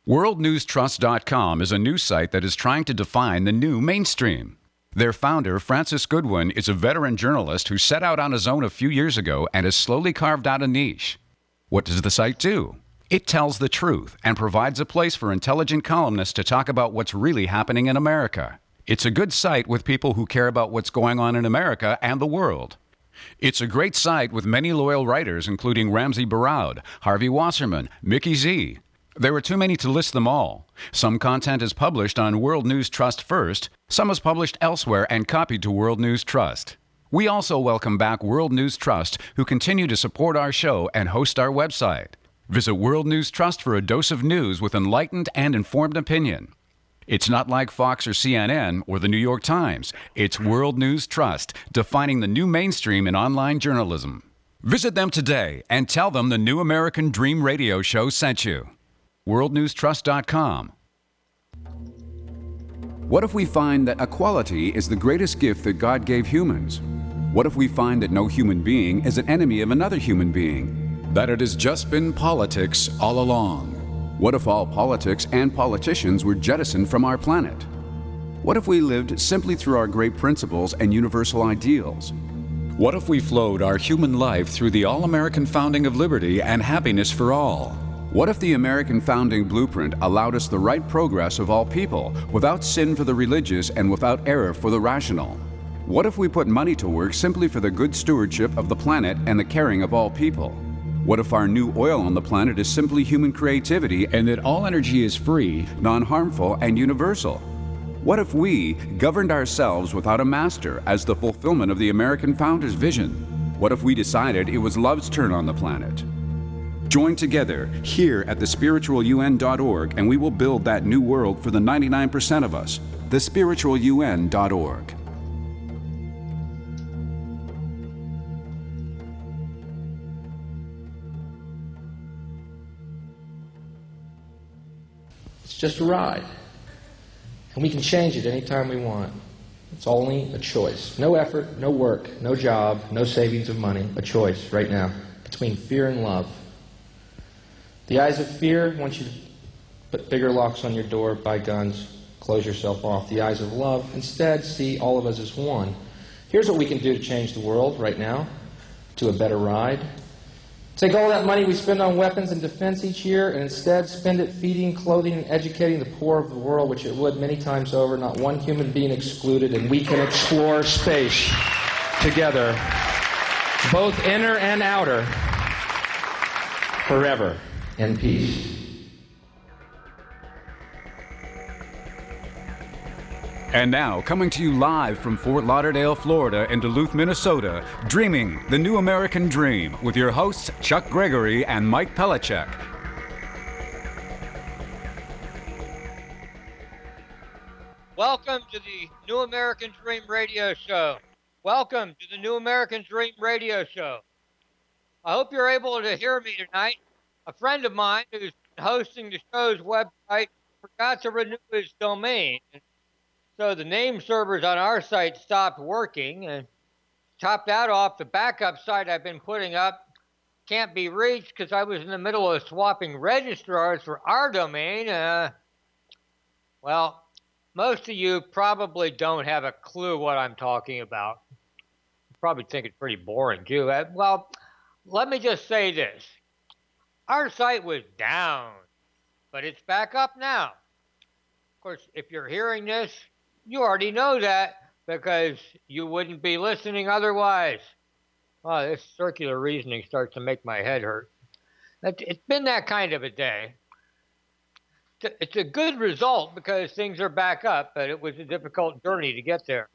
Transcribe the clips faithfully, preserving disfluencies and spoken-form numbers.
world news trust dot com is a news site that is trying to define the new mainstream. Their founder, Francis Goodwin, is a veteran journalist who set out on his own a few years ago and has slowly carved out a niche. What does the site do? It tells the truth and provides a place for intelligent columnists to talk about what's really happening in America. It's a good site with people who care about what's going on in America and the world. It's a great site with many loyal writers, including Ramsey Baraud, Harvey Wasserman, Mickey Z. There are too many to list them all. Some content is published on World News Trust first, some is published elsewhere and copied to World News Trust. We also welcome back World News Trust, who continue to support our show and host our website. Visit World News Trust for a dose of news with enlightened and informed opinion. It's not like Fox or C N N or the New York Times. It's World News Trust, defining the new mainstream in online journalism. Visit them today and tell them the New American Dream radio show sent you. world news trust dot com. What if we find that equality is the greatest gift that God gave humans? What if we find that no human being is an enemy of another human being? That it has just been politics all along? What if all politics and politicians were jettisoned from our planet? What if we lived simply through our great principles and universal ideals? What if we flowed our human life through the all-American founding of liberty and happiness for all? What if the American founding blueprint allowed us the right progress of all people, without sin for the religious and without error for the rational? What if we put money to work simply for the good stewardship of the planet and the caring of all people? What if our new oil on the planet is simply human creativity and that all energy is free, non-harmful, and universal? What if we governed ourselves without a master as the fulfillment of the American founders' vision? What if we decided it was love's turn on the planet? Join together here at the spiritual U N dot org and we will build that new world for the ninety-nine percent of us. the spiritual U N dot org. It's just a ride. And we can change it anytime we want. It's only a choice. No effort, no work, no job, no savings of money. A choice right now between fear and love. The eyes of fear want you to put bigger locks on your door, buy guns, close yourself off. The eyes of love instead see all of us as one. Here's what we can do to change the world right now to a better ride. Take all that money we spend on weapons and defense each year and instead spend it feeding, clothing, and educating the poor of the world, which it would many times over, not one human being excluded, and we can explore space together, both inner and outer, forever in peace. And now, coming to you live from Fort Lauderdale, Florida, and Duluth, Minnesota, Dreaming the New American Dream, with your hosts Chuck Gregory and Mike Pellicek. Welcome to the New American Dream Radio Show. Welcome to the New American Dream Radio Show. I hope you're able to hear me tonight. A friend of mine who's hosting the show's website forgot to renew his domain. So the name servers on our site stopped working, and top that off, the backup site I've been putting up can't be reached because I was in the middle of swapping registrars for our domain. Uh, well, most of you probably don't have a clue what I'm talking about. You probably think it's pretty boring too. Uh, well, let me just say this. Our site was down, but it's back up now. Of course, if you're hearing this, you already know that because you wouldn't be listening otherwise. Wow, this circular reasoning starts to make my head hurt. It's been that kind of a day. It's a good result because things are back up, but it was a difficult journey to get there.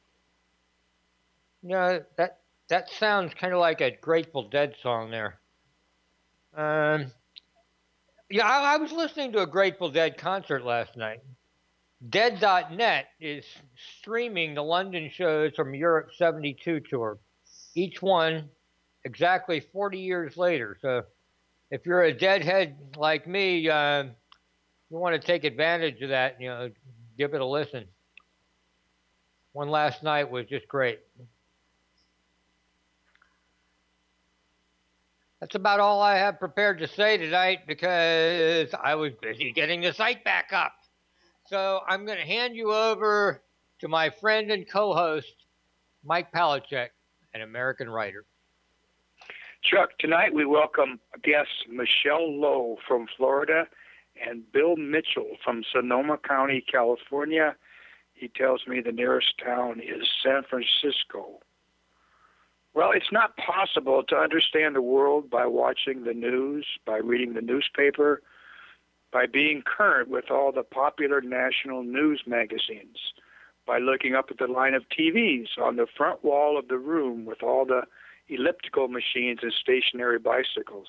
You know, that, that sounds kind of like a Grateful Dead song there. Um, yeah, I, I was listening to a Grateful Dead concert last night. Dead dot net is streaming the London shows from Europe seventy-two tour, each one exactly forty years later. So if you're a Deadhead like me, uh, you want to take advantage of that, you know, give it a listen. One last night was just great. That's about all I have prepared to say tonight because I was busy getting the site back up. So I'm going to hand you over to my friend and co-host, Mike Palachuk, an American writer. Chuck, tonight we welcome guests Michelle Lowe from Florida and Bill Mitchell from Sonoma County, California. He tells me the nearest town is San Francisco. Well, it's not possible to understand the world by watching the news, by reading the newspaper, by being current with all the popular national news magazines, by looking up at the line of T Vs on the front wall of the room with all the elliptical machines and stationary bicycles.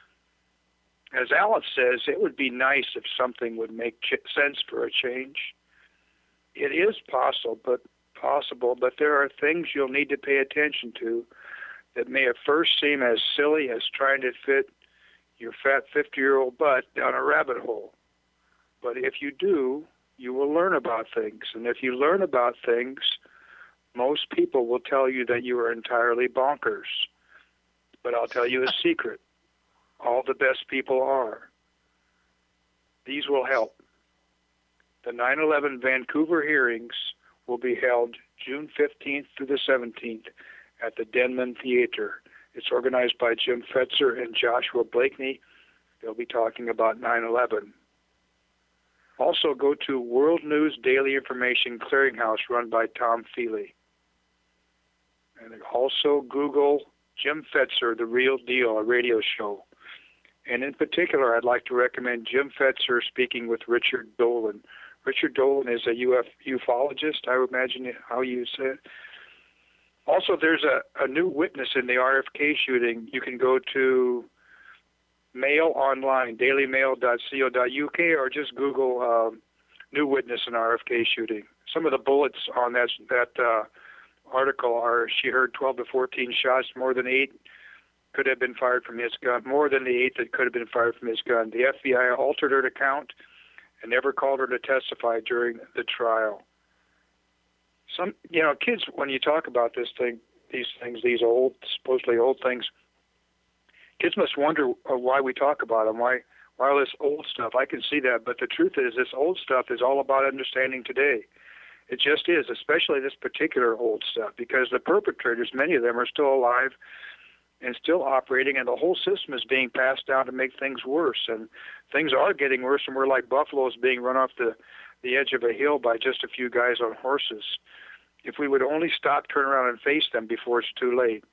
As Alice says, it would be nice if something would make ch- sense for a change. It is possible, but possible, but there are things you'll need to pay attention to that may at first seem as silly as trying to fit your fat fifty-year-old butt down a rabbit hole. But if you do, you will learn about things. And if you learn about things, most people will tell you that you are entirely bonkers. But I'll tell you a secret. All the best people are. These will help. The nine eleven Vancouver hearings will be held June fifteenth through the seventeenth at the Denman Theater. It's organized by Jim Fetzer and Joshua Blakeney. They'll be talking about nine eleven. Also go to World News Daily Information Clearinghouse run by Tom Feely. And also Google Jim Fetzer, The Real Deal, a radio show. And in particular, I'd like to recommend Jim Fetzer speaking with Richard Dolan. Richard Dolan is a U F ufologist, I would imagine how you say it. Also, there's a, a new witness in the R F K shooting. You can go to Mail Online, daily mail dot co dot U K, or just Google uh, new witness in R F K shooting. Some of the bullets on that that uh, article are, she heard twelve to fourteen shots, more than eight could have been fired from his gun, more than the eight that could have been fired from his gun. The F B I altered her account and never called her to testify during the trial. Some, you know, kids, when you talk about this thing, these things, these old, supposedly old things, kids must wonder why we talk about them, why, why all this old stuff. I can see that, but the truth is this old stuff is all about understanding today. It just is, especially this particular old stuff, because the perpetrators, many of them are still alive and still operating, and the whole system is being passed down to make things worse. And things are getting worse, and we're like buffaloes being run off the, the edge of a hill by just a few guys on horses. If we would only stop, turn around, and face them before it's too late.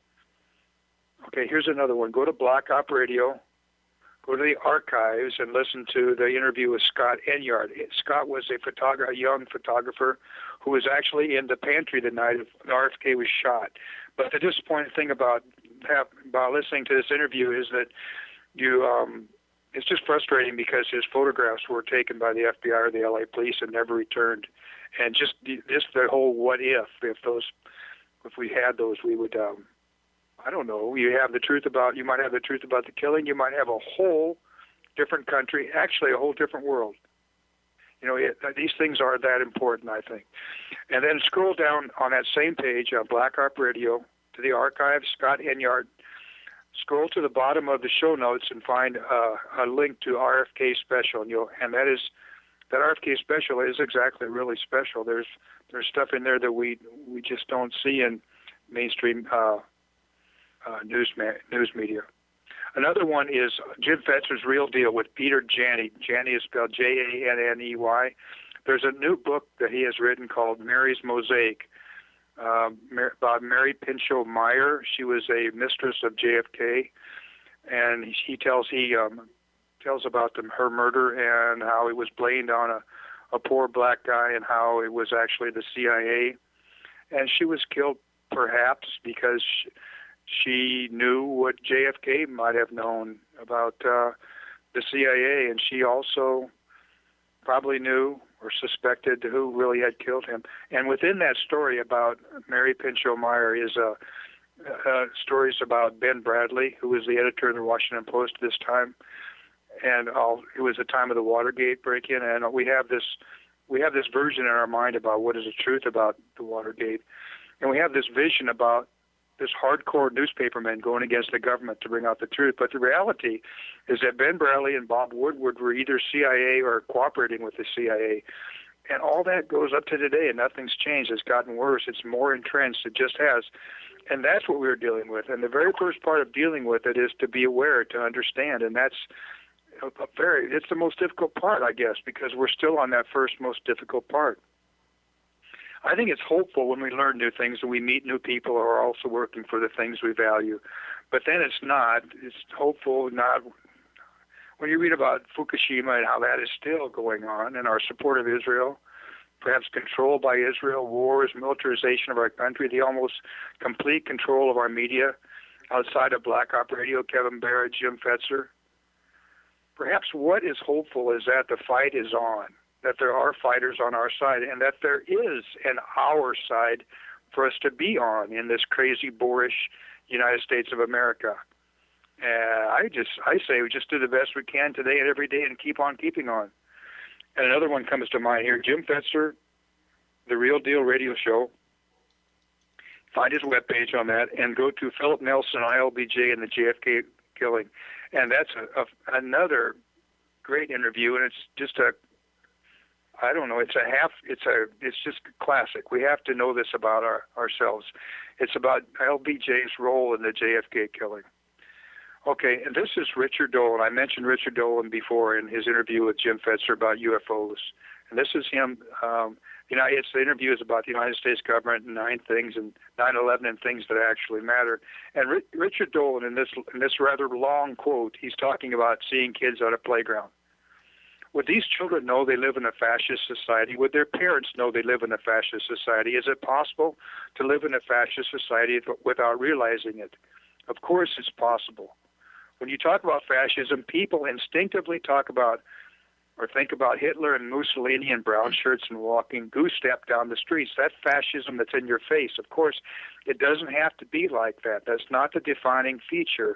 Okay, here's another one. Go to Black Op Radio, go to the archives, and listen to the interview with Scott Enyart. Scott was a, photog- a young photographer who was actually in the pantry the night the R F K was shot. But the disappointing thing about have, about listening to this interview is that you um, it's just frustrating because his photographs were taken by the F B I or the L A police and never returned. And just just the whole what if if those if we had those we would um, I don't know, you have the truth about you might have the truth about the killing, you might have a whole different country, actually a whole different world. You know, it, these things are that important, I think. And then scroll down on that same page on Black Op Radio to the archives, Scott Enyart. Scroll to the bottom of the show notes and find uh, a link to R F K Special, and you'll and that is that R F K Special is exactly really special. There's there's stuff in there that we we just don't see in mainstream uh, uh, news ma- news media. Another one is Jim Fetzer's Real Deal with Peter Janney. Janney is spelled J A N N E Y. There's a new book that he has written called Mary's Mosaic uh, about Mary Pinchot Meyer. She was a mistress of J F K, and he, he tells he um, tells about the, her murder and how it was blamed on a, a poor black guy and how it was actually the C I A. And she was killed perhaps because she, she knew what J F K might have known about uh, the C I A, and she also probably knew or suspected who really had killed him. And within that story about Mary Pinchot Meyer is uh, uh, stories about Ben Bradley, who was the editor of the Washington Post at this time, and all, it was the time of the Watergate break-in, and we have this we have this version in our mind about what is the truth about the Watergate, and we have this vision about this hardcore newspapermen going against the government to bring out the truth. But the reality is that Ben Bradley and Bob Woodward were either C I A or cooperating with the C I A. And all that goes up to today, and nothing's changed. It's gotten worse. It's more entrenched. It just has. And that's what we're dealing with. And the very first part of dealing with it is to be aware, to understand. And that's a very, it's the most difficult part, I guess, because we're still on that first most difficult part. I think it's hopeful when we learn new things and we meet new people who are also working for the things we value. But then it's not. It's hopeful, not. When you read about Fukushima and how that is still going on, and our support of Israel, perhaps control by Israel, wars, militarization of our country, the almost complete control of our media outside of Black Op Radio, Kevin Barrett, Jim Fetzer. Perhaps what is hopeful is that the fight is on, that there are fighters on our side, and that there is an our side for us to be on in this crazy, boorish United States of America. Uh, I just, I say we just do the best we can today and every day and keep on keeping on. And another one comes to mind here, Jim Fetzer, The Real Deal Radio Show. Find his webpage on that and go to Philip Nelson, I L B J, and the J F K killing. And that's a, a, another great interview, and it's just a, I don't know, it's a half, it's a, it's just classic. We have to know this about our, ourselves. It's about L B J's role in the J F K killing. Okay, and this is Richard Dolan. I mentioned Richard Dolan before in his interview with Jim Fetzer about U F Os. And this is him, um, you know, it's the interview is about the United States government and nine things and nine eleven and things that actually matter. And Ri- Richard Dolan, in this, in this rather long quote, he's talking about seeing kids at a playground. Would these children know they live in a fascist society? Would their parents know they live in a fascist society? Is it possible to live in a fascist society without realizing it? Of course it's possible. When you talk about fascism, people instinctively talk about or think about Hitler and Mussolini and brown shirts and walking goose-step down the streets. That's fascism that's in your face. Of course, it doesn't have to be like that. That's not the defining feature.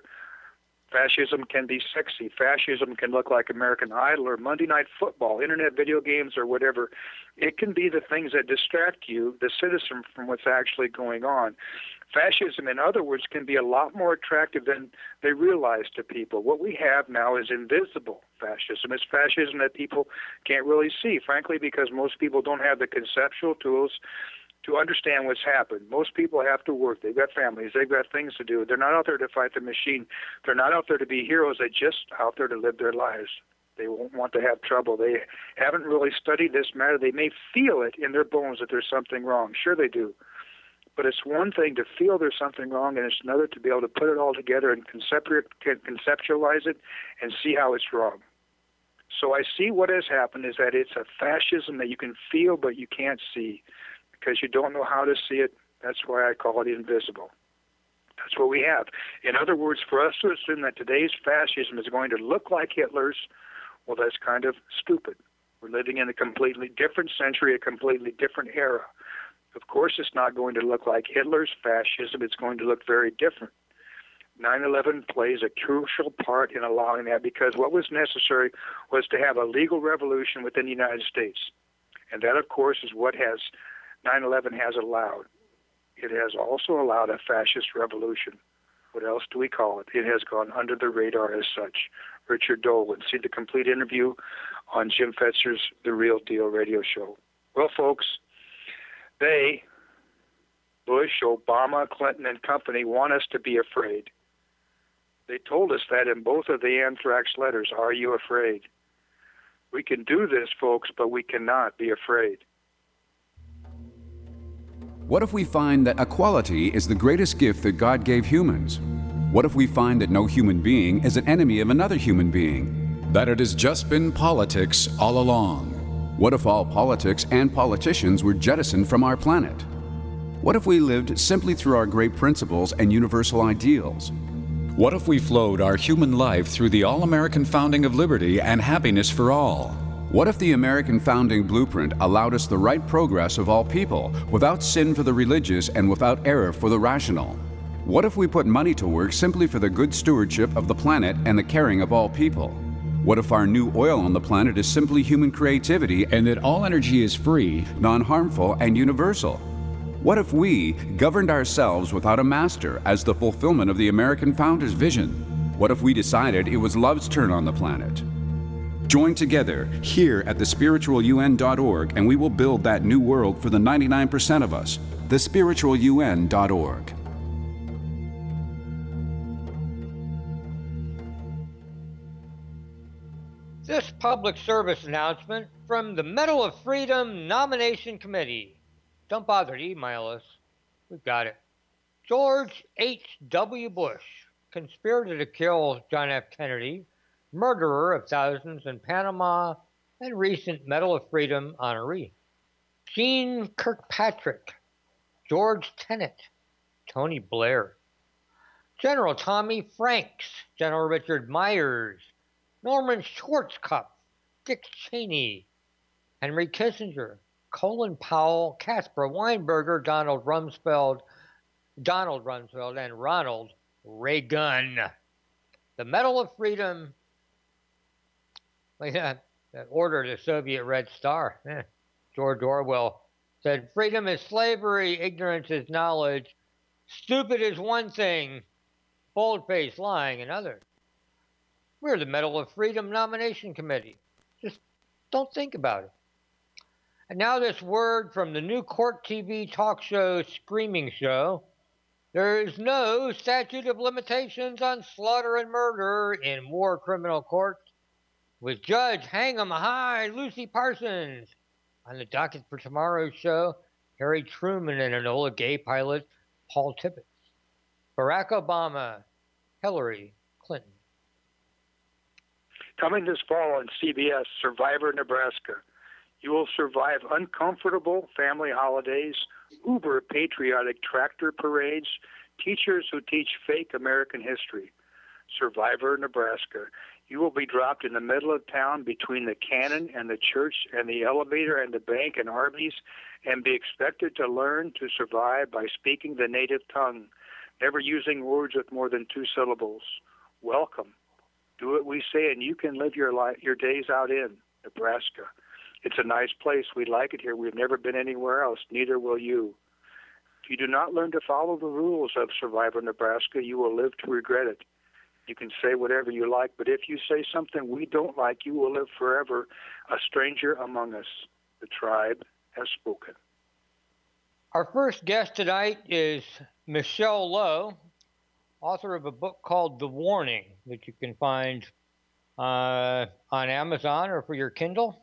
Fascism can be sexy. Fascism can look like American Idol or Monday Night Football, internet video games or whatever. It can be the things that distract you, the citizen, from what's actually going on. Fascism, in other words, can be a lot more attractive than they realize to people. What we have now is invisible fascism. It's fascism that people can't really see, frankly, because most people don't have the conceptual tools to understand what's happened. Most people have to work. They've got families. They've got things to do. They're not out there to fight the machine. They're not out there to be heroes. They're just out there to live their lives. They won't want to have trouble. They haven't really studied this matter. They may feel it in their bones that there's something wrong. Sure they do. But it's one thing to feel there's something wrong, and it's another to be able to put it all together and conceptualize it and see how it's wrong. So I see what has happened is that it's a fascism that you can feel but you can't see because you don't know how to see it. That's why I call it invisible. That's what we have. In other words, for us to assume that today's fascism is going to look like Hitler's, well, that's kind of stupid. We're living in a completely different century, a completely different era. Of course, it's not going to look like Hitler's fascism. It's going to look very different. nine eleven plays a crucial part in allowing that because what was necessary was to have a legal revolution within the United States. And that, of course, is what has nine eleven has allowed. It has also allowed a fascist revolution. What else do we call it? It has gone under the radar as such. Richard Dolan. See the complete interview on Jim Fetzer's The Real Deal radio show. Well, folks, they, Bush, Obama, Clinton, and company, want us to be afraid. They told us that in both of the anthrax letters. Are you afraid? We can do this, folks, but we cannot be afraid. What if we find that equality is the greatest gift that God gave humans? What if we find that no human being is an enemy of another human being? That it has just been politics all along? What if all politics and politicians were jettisoned from our planet? What if we lived simply through our great principles and universal ideals? What if we flowed our human life through the all-American founding of liberty and happiness for all? What if the American founding blueprint allowed us the right progress of all people, without sin for the religious and without error for the rational? What if we put money to work simply for the good stewardship of the planet and the caring of all people? What if our new oil on the planet is simply human creativity and that all energy is free, non-harmful, and universal? What if we governed ourselves without a master as the fulfillment of the American founders' vision? What if we decided it was love's turn on the planet? Join together here at the spiritual U N dot org and we will build that new world for the ninety-nine percent of us. the spiritual U N dot org. This public service announcement from the Medal of Freedom Nomination Committee. Don't bother to email us. We've got it. George H W. Bush conspired to kill John F. Kennedy, murderer of thousands in Panama, and recent Medal of Freedom honoree. Jeane Kirkpatrick, George Tenet, Tony Blair, General Tommy Franks, General Richard Myers, Norman Schwarzkopf, Dick Cheney, Henry Kissinger, Colin Powell, Caspar Weinberger, Donald Rumsfeld, Donald Rumsfeld, and Ronald Reagan. The Medal of Freedom, well, yeah, that ordered a Soviet Red Star. Eh, George Orwell said, freedom is slavery, ignorance is knowledge, stupid is one thing, bold-faced lying another. We're the Medal of Freedom Nomination Committee. Just don't think about it. And now this word from the new Court T V talk show Screaming Show. There is no statute of limitations on slaughter and murder in war criminal court, with Judge Hang 'em High Lucy Parsons. On the docket for tomorrow's show, Harry Truman and Enola Gay pilot Paul Tippett. Barack Obama, Hillary Clinton. Coming this fall on C B S, Survivor Nebraska. You will survive uncomfortable family holidays, uber patriotic tractor parades, teachers who teach fake American history. Survivor Nebraska. You will be dropped in the middle of town between the cannon and the church and the elevator and the bank and Arby's and be expected to learn to survive by speaking the native tongue, never using words with more than two syllables. Welcome. Do what we say and you can live your life, your days out in Nebraska. It's a nice place. We like it here. We've never been anywhere else. Neither will you. If you do not learn to follow the rules of Survivor Nebraska, you will live to regret it. You can say whatever you like, but if you say something we don't like, you will live forever a stranger among us. The tribe has spoken. Our first guest tonight is Michelle Lowe, author of a book called The Warning that you can find uh, on Amazon or for your Kindle.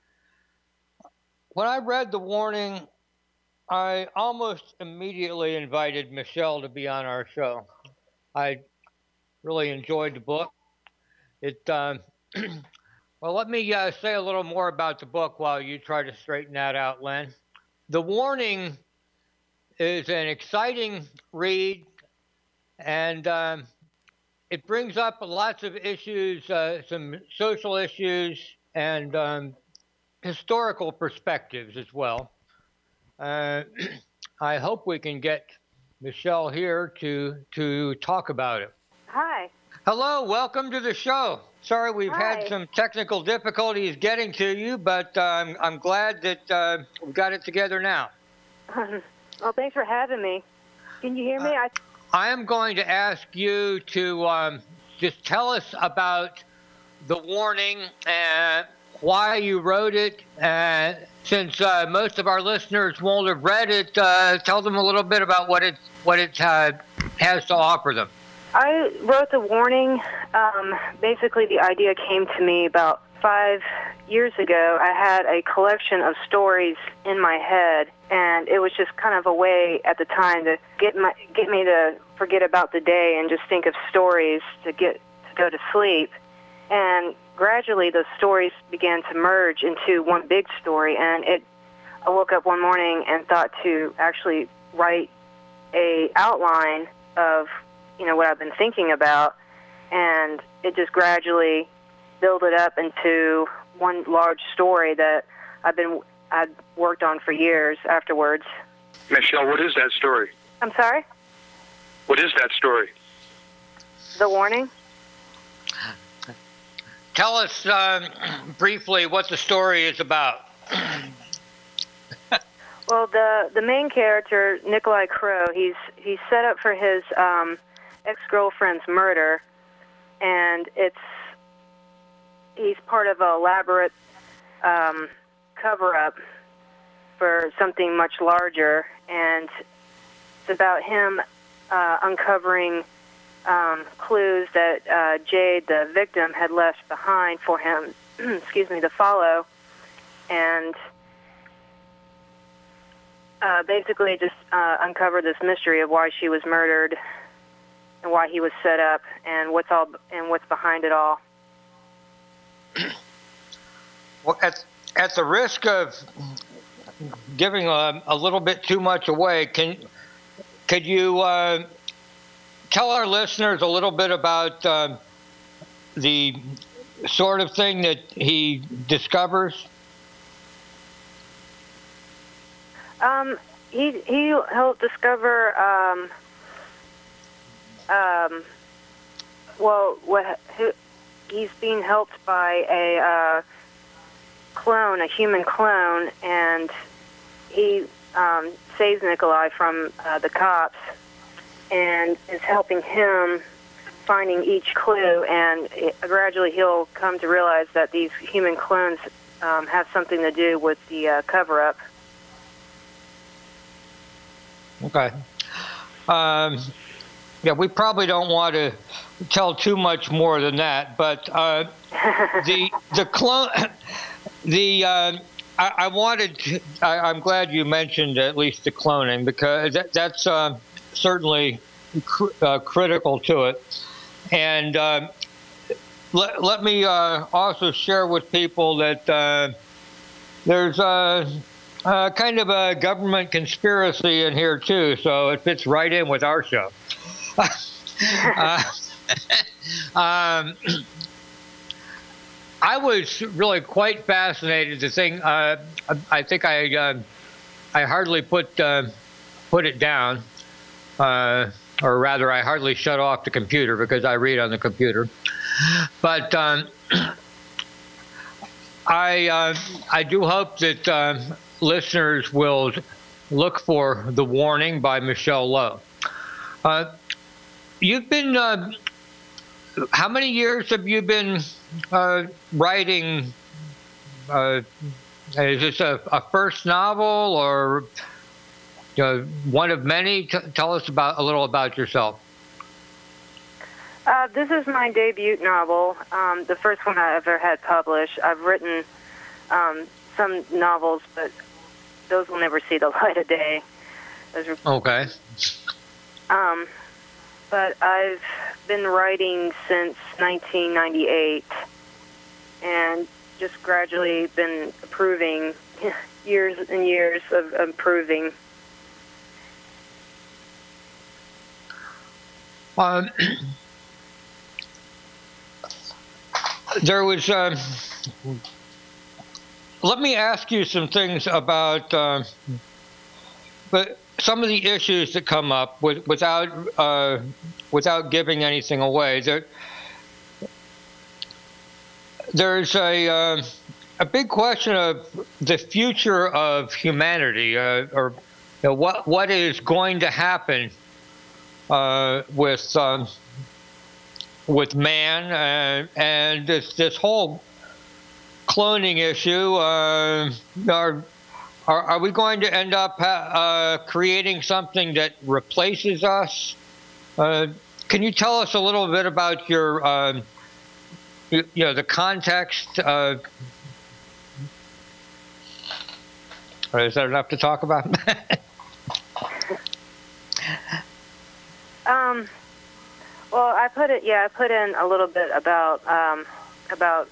When I read The Warning, I almost immediately invited Michelle to be on our show. I really enjoyed the book. It um, well, let me uh, say a little more about the book while you try to straighten that out, Len. The Warning is an exciting read, and um, it brings up lots of issues, uh, some social issues, and um, historical perspectives as well. Uh, I hope we can get Michelle here to to talk about it. Hi. Hello, welcome to the show. Sorry we've Hi. had some technical difficulties getting to you, but uh, I'm, I'm glad that uh, we got it together now. Well, thanks for having me. Can you hear me? Uh, I... I am going to ask you to um, just tell us about The Warning and why you wrote it. Uh, since uh, most of our listeners won't have read it, uh, tell them a little bit about what it, what it uh, has to offer them. I wrote The Warning. Um, basically, the idea came to me about five years ago. I had a collection of stories in my head, and it was just kind of a way at the time to get my get me to forget about the day and just think of stories to get to go to sleep. And gradually, those stories began to merge into one big story. And it, I woke up one morning and thought to actually write a outline of you know, what I've been thinking about, and it just gradually built it up into one large story that I've been I've worked on for years afterwards. Michelle, what is that story? I'm sorry? What is that story? The Warning? Tell us um, briefly what the story is about. Well, the the main character, Nikolai Crow, he's he's set up for his um, ex-girlfriend's murder, and it's he's part of an elaborate um, cover-up for something much larger, and it's about him uh, uncovering um, clues that uh, Jade, the victim, had left behind for him, excuse me, to follow, and uh, basically just uh, uncover this mystery of why she was murdered and why he was set up and what's all and what's behind it all. Well, at at the risk of giving a, a little bit too much away, can could you uh, tell our listeners a little bit about uh, the sort of thing that he discovers? Um, he he helped discover. Um, um, well, what who, he's being helped by a uh, clone, a human clone, and he um, saves Nikolai from uh, the cops and is helping him finding each clue, and it, gradually he'll come to realize that these human clones um, have something to do with the uh, cover-up. Okay. Um, yeah, we probably don't want to tell too much more than that, but uh, the the clone, the uh, I, I wanted. To, I, I'm glad you mentioned at least the cloning, because that, that's uh, certainly cr- uh, critical to it. And uh, let let me uh, also share with people that uh, there's a. Uh, kind of a government conspiracy in here, too, so it fits right in with our show. uh, um, I was really quite fascinated. The thing, uh, I think I uh, I hardly put uh, put it down, uh, or rather, I hardly shut off the computer because I read on the computer. But um, I uh, I do hope that Uh, listeners will look for The Warning by Michelle Lowe. Uh, you've been, uh, how many years have you been uh, writing? Uh, is this a, a first novel or uh, one of many? T- tell us about a little about yourself. Uh, this is my debut novel, um, the first one I ever had published. I've written um, some novels, but those will never see the light of day. Those are, okay. Um, but I've been writing since nineteen ninety-eight, and just gradually been improving, years and years of improving. Um, there was. Uh, Let me ask you some things about uh, but some of the issues that come up with, without uh, without giving anything away. There, there's a uh, a big question of the future of humanity, uh, or you know, what what is going to happen uh, with um, with man, uh, and this this whole cloning issue. Uh, are, are are we going to end up uh, creating something that replaces us? Uh, can you tell us a little bit about your, uh, you, you know, the context? Uh, is that enough to talk about? um. Well, I put it. Yeah, I put in a little bit about um, about.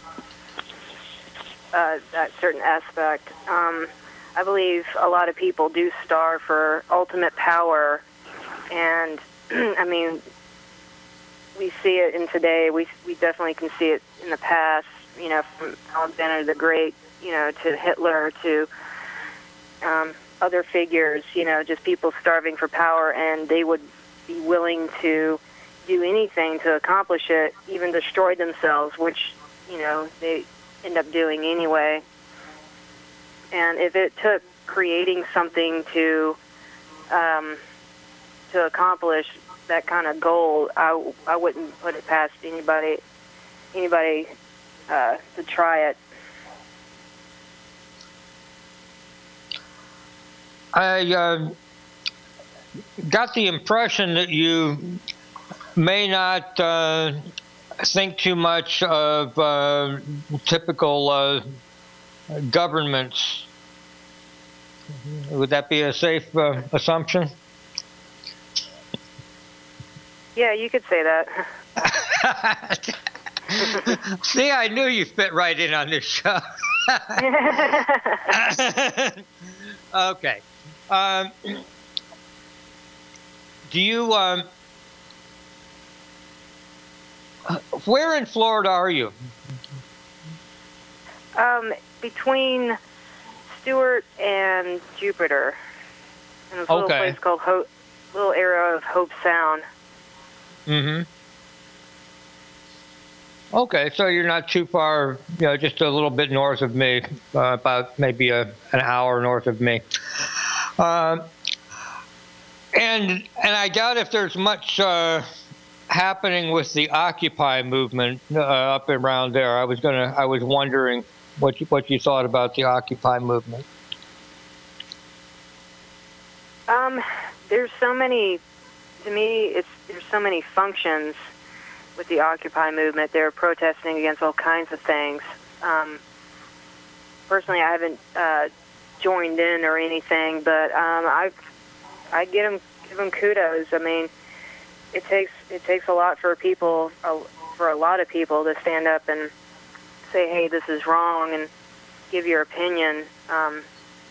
Uh, that certain aspect. Um, I believe a lot of people do starve for ultimate power, and I mean, we see it in today. We we definitely can see it in the past. You know, from Alexander the Great, you know, to Hitler, to um, other figures. You know, just people starving for power, and they would be willing to do anything to accomplish it, even destroy themselves, which, you know, they end up doing anyway. And if it took creating something to um, to accomplish that kind of goal, I, I wouldn't put it past anybody anybody uh, to try it. I uh, got the impression that you may not uh, think too much of uh, typical uh, governments. Would that be a safe uh, assumption? Yeah, you could say that. See, I knew you fit right in on this show. Okay. Um, do you, um, where in Florida are you? Um, between Stewart and Jupiter, in a little Okay. place called Hope, little area of Hope Sound. Mm-hmm. Okay, so you're not too far, you know, just a little bit north of me, uh, about maybe a, an hour north of me. Uh, and and I doubt if there's much uh, happening with the Occupy movement uh, up around there. I was gonna, I was wondering what you, what you thought about the Occupy movement. Um, there's so many. To me, it's there's so many functions with the Occupy movement. They're protesting against all kinds of things. Um, personally, I haven't uh, joined in or anything, but um, I I get them, give them kudos. I mean, it takes it takes a lot for people, uh, for a lot of people, to stand up and say, "Hey, this is wrong," and give your opinion. Um,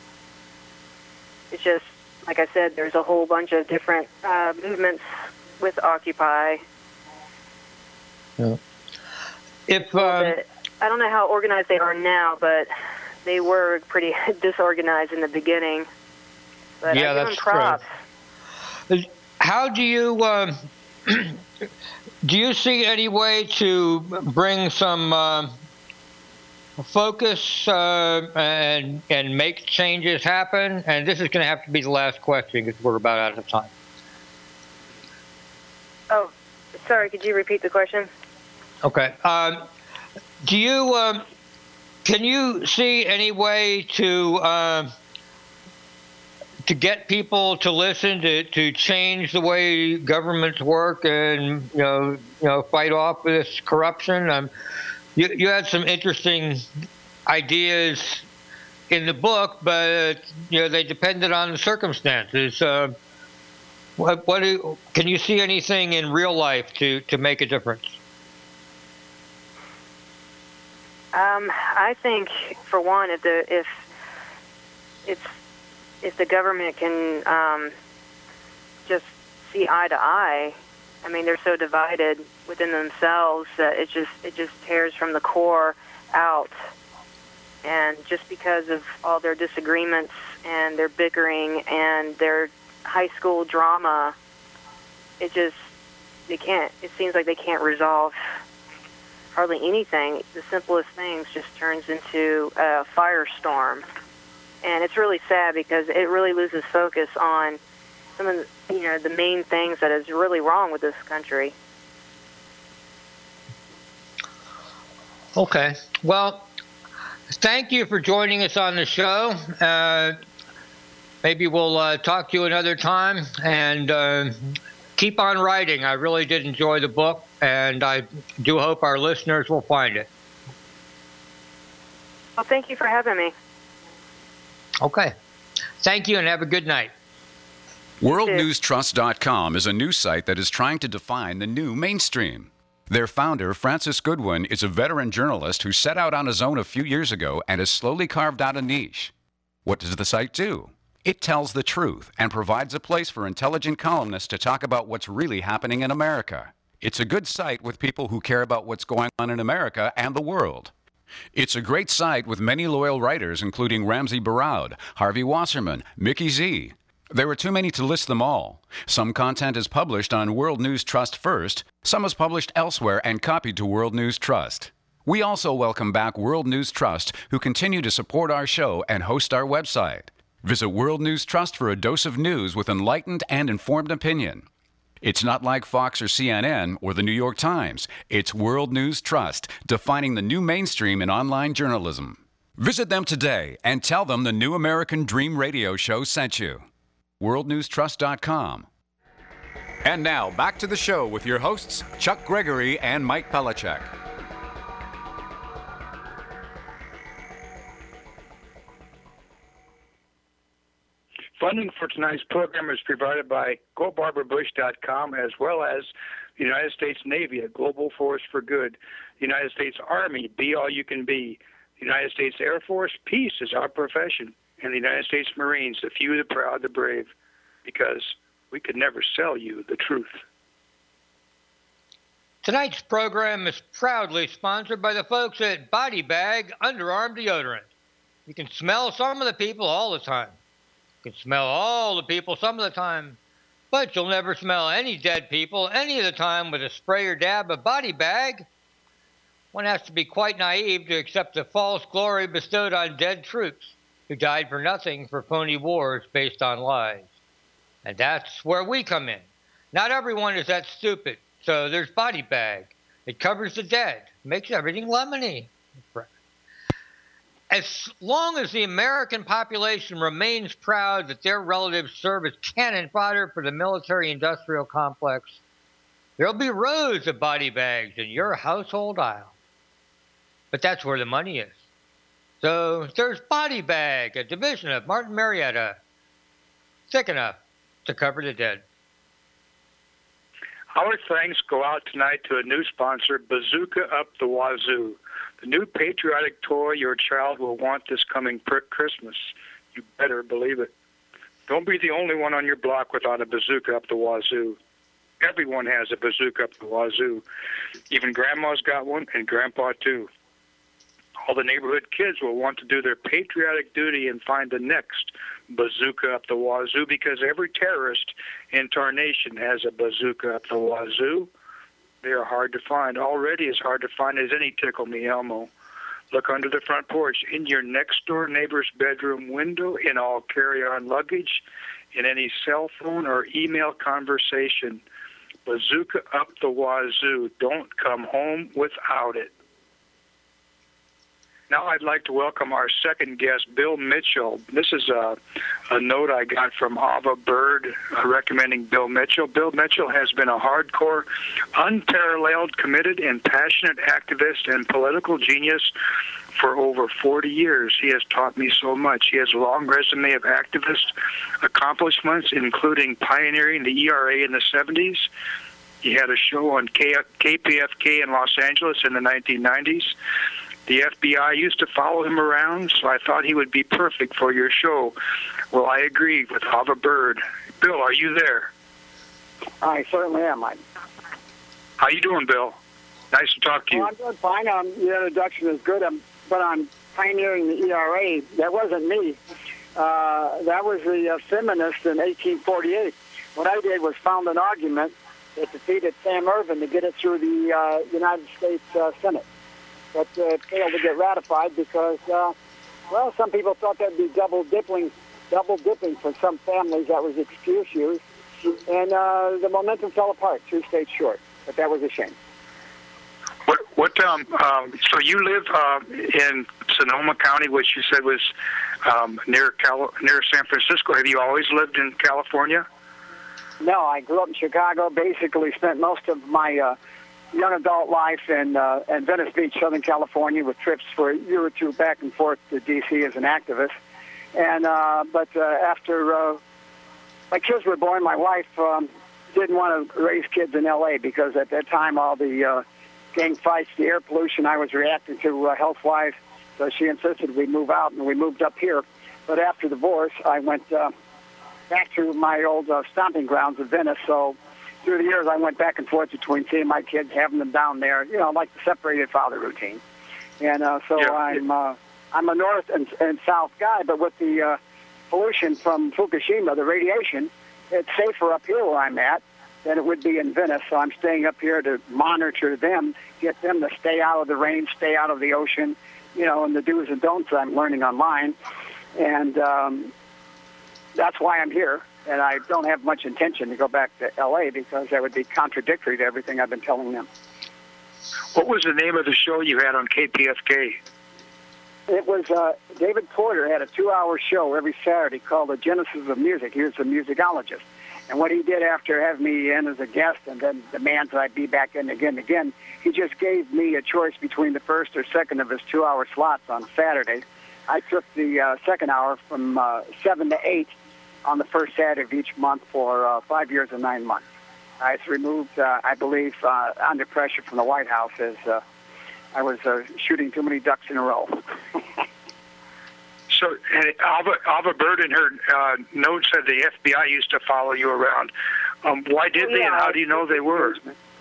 it's just, like I said, there's a whole bunch of different uh, movements with Occupy. Yeah. If uh, I don't know how organized they are now, but they were pretty disorganized in the beginning. But yeah, I give that's them props. true. How do you uh, do you see any way to bring some uh, focus uh, and and make changes happen? And this is going to have to be the last question because we're about out of time. Oh, sorry. Could you repeat the question? Okay. Um, do you um, can you see any way to uh, to get people to listen, to, to change the way governments work, and you know you know fight off this corruption? Um, you you had some interesting ideas in the book, but you know they depended on the circumstances. Uh, what what do, can you see anything in real life to, to make a difference? Um, I think, for one, if the if if if the government can um, just see eye to eye, I mean, they're so divided within themselves that it just it just tears from the core out. And just because of all their disagreements and their bickering and their high school drama, it just they can't. It seems like they can't resolve hardly anything. The simplest things just turns into a firestorm. And it's really sad because it really loses focus on some of the, you know, the main things that is really wrong with this country. Okay. Well, thank you for joining us on the show. Uh, maybe we'll uh, talk to you another time, and uh, keep on writing. I really did enjoy the book, and I do hope our listeners will find it. Well, thank you for having me. Okay. Thank you, and have a good night. world news trust dot com is a news site that is trying to define the new mainstream. Their founder, Francis Goodwin, is a veteran journalist who set out on his own a few years ago and has slowly carved out a niche. What does the site do? It tells the truth and provides a place for intelligent columnists to talk about what's really happening in America. It's a good site with people who care about what's going on in America and the world. It's a great site with many loyal writers, including Ramsey Baraud, Harvey Wasserman, Mickey Z. There are too many to list them all. Some content is published on World News Trust first, some is published elsewhere and copied to World News Trust. We also welcome back World News Trust, who continue to support our show and host our website. Visit World News Trust for a dose of news with enlightened and informed opinion. It's not like Fox or C N N or the New York Times. It's World News Trust, defining the new mainstream in online journalism. Visit them today and tell them the New American Dream Radio Show sent you. world news trust dot com. And now, back to the show with your hosts, Chuck Gregory and Mike Pellichek. Funding for tonight's program is provided by go barbara bush dot com, as well as the United States Navy, a global force for good, the United States Army, be all you can be, the United States Air Force, peace is our profession, and the United States Marines, the few, the proud, the brave, because we could never sell you the truth. Tonight's program is proudly sponsored by the folks at Body Bag Underarm Deodorant. You can smell some of the people all the time. You can smell all the people some of the time, but you'll never smell any dead people any of the time with a spray or dab of Body Bag. One has to be quite naive to accept the false glory bestowed on dead troops who died for nothing for phony wars based on lies. And that's where we come in. Not everyone is that stupid, so there's Body Bag. It covers the dead, makes everything lemony. As long as the American population remains proud that their relatives serve as cannon fodder for the military-industrial complex, there'll be rows of body bags in your household aisle. But that's where the money is. So there's Body Bag, a division of Martin Marietta, thick enough to cover the dead. Our thanks go out tonight to a new sponsor, Bazooka Up the Wazoo. The new patriotic toy your child will want this coming Christmas. You better believe it. Don't be the only one on your block without a bazooka up the wazoo. Everyone has a bazooka up the wazoo. Even Grandma's got one, and Grandpa too. All the neighborhood kids will want to do their patriotic duty and find the next bazooka up the wazoo, because every terrorist in Tarnation has a bazooka up the wazoo. They are hard to find. Already as hard to find as any Tickle Me Elmo. Look under the front porch, in your next-door neighbor's bedroom window, in all carry-on luggage, in any cell phone or email conversation. Bazooka up the wazoo. Don't come home without it. Now I'd like to welcome our second guest, Bill Mitchell. This is a, a note I got from Ava Bird uh, recommending Bill Mitchell. Bill Mitchell has been a hardcore, unparalleled, committed, and passionate activist and political genius for over forty years. He has taught me so much. He has a long resume of activist accomplishments, including pioneering the E R A in the seventies. He had a show on K P F K in Los Angeles in the nineteen nineties. The F B I used to follow him around, so I thought he would be perfect for your show. Well, I agree with Ava Bird. Bill, are you there? I certainly am, Mike. How you doing, Bill? Nice to talk to you. Well, I'm doing fine. Um, your introduction is good, um, but I'm pioneering the E R A. That wasn't me. Uh, that was the uh, feminist in eighteen forty-eight. What I did was found an argument that defeated Sam Ervin to get it through the uh, United States uh, Senate. But uh, failed to get ratified because, uh, well, some people thought that'd be double dipping, double dipping for some families. That was the excuse used, and uh, the momentum fell apart. Two states short, but that was a shame. What? What? Um, um, so you live uh, in Sonoma County, which you said was um, near Cal- near San Francisco. Have you always lived in California? No, I grew up in Chicago. Basically, spent most of my uh, young adult life in, uh, in Venice Beach, Southern California, with trips for a year or two back and forth to D C as an activist. And uh, but uh, after uh, my kids were born, my wife um, didn't want to raise kids in L A because at that time all the uh, gang fights, the air pollution, I was reacting to uh, health-wise. So she insisted we move out, and we moved up here. But after divorce, I went uh, back to my old uh, stomping grounds of Venice. So through the years, I went back and forth between seeing my kids, having them down there, you know, like the separated father routine. And uh, so yeah. I'm uh, I'm a north and, and south guy, but with the uh, pollution from Fukushima, the radiation, it's safer up here where I'm at than it would be in Venice. So I'm staying up here to monitor them, get them to stay out of the rain, stay out of the ocean, you know, and the do's and don'ts I'm learning online. And um, that's why I'm here, and I don't have much intention to go back to L A because that would be contradictory to everything I've been telling them. What was the name of the show you had on K P F K? It was uh, David Porter had a two-hour show every Saturday called The Genesis of Music. He was a musicologist. And what he did after having me in as a guest and then demands that I be back in again and again, he just gave me a choice between the first or second of his two-hour slots on Saturday. I took the uh, second hour from uh, seven to eight on the first Saturday of each month for uh, five years and nine months. I was removed, uh, I believe, uh, under pressure from the White House as uh, I was uh, shooting too many ducks in a row. So, and Alva, Alva Bird in her uh, note said the F B I used to follow you around. Um, why did well, they, yeah, and how do you know they were?